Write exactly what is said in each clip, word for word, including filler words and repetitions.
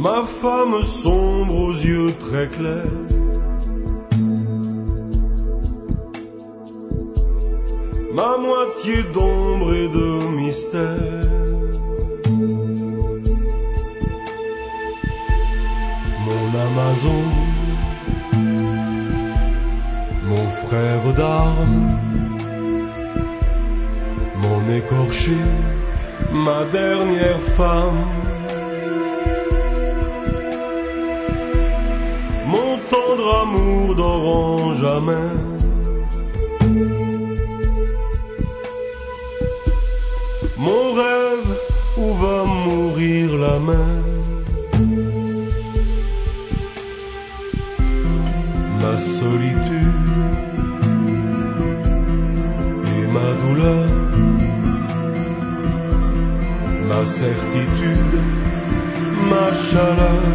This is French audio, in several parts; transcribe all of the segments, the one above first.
ma femme sombre aux yeux très clairs, ma moitié d'ombre et de mystère, mon Amazon, mon frère d'armes, mon écorché, ma dernière femme, mon tendre amour d'orange jamais, mon rêve où va mourir la mer, ma solitude et ma douleur, ma certitude, ma chaleur.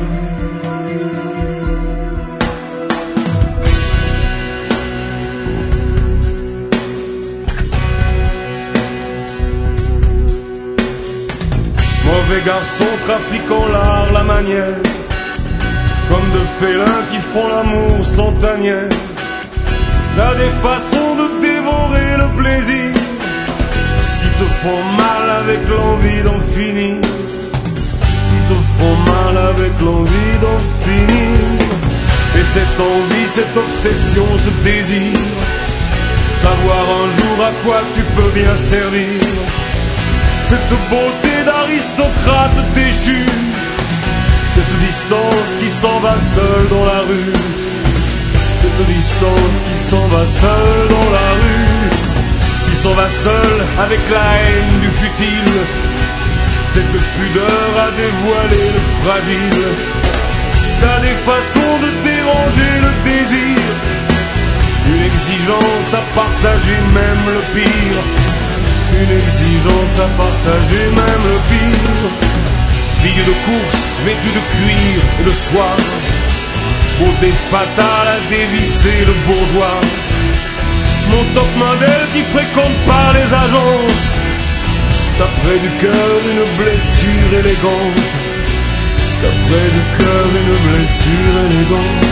Mauvais garçons trafiquant l'art, la manière, comme de félins qui font l'amour sans tanière. Là des façons de dévorer le plaisir qui te font mal avec l'envie d'en finir, qui te font mal avec l'envie d'en finir. Et cette envie, cette obsession, ce désir, savoir un jour à quoi tu peux bien servir, cette beauté d'aristocrate déchu, cette distance qui s'en va seule dans la rue, cette distance qui s'en va seule dans la rue, qui s'en va seule avec la haine du futile, cette pudeur à dévoiler le fragile. T'as des façons de déranger le désir, une exigence à partager même le pire, une exigence à partager même le pire. Fille de course, vêtue de cuir et de soie, beauté fatale à dévisser le bourgeois. Mon top modèle qui fréquente pas les agences, t'as près du cœur une blessure élégante, t'as près du cœur une blessure élégante.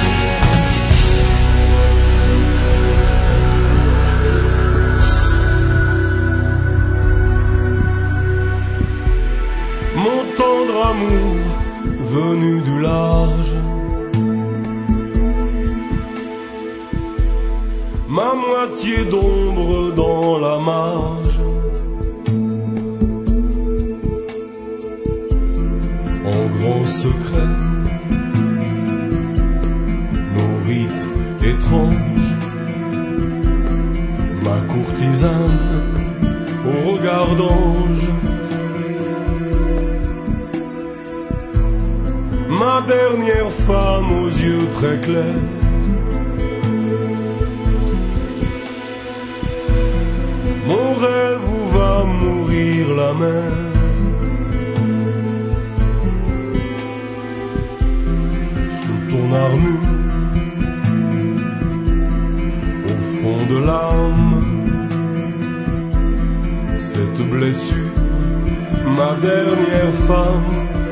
Mon tendre amour venu du large, ma moitié d'ombre dans la marge, en grand secret, nos rites étranges, ma courtisane au regard d'ange, ma dernière femme aux yeux très clairs, mon rêve où va mourir la mer, sous ton armure, au fond de l'âme, cette blessure, ma dernière femme.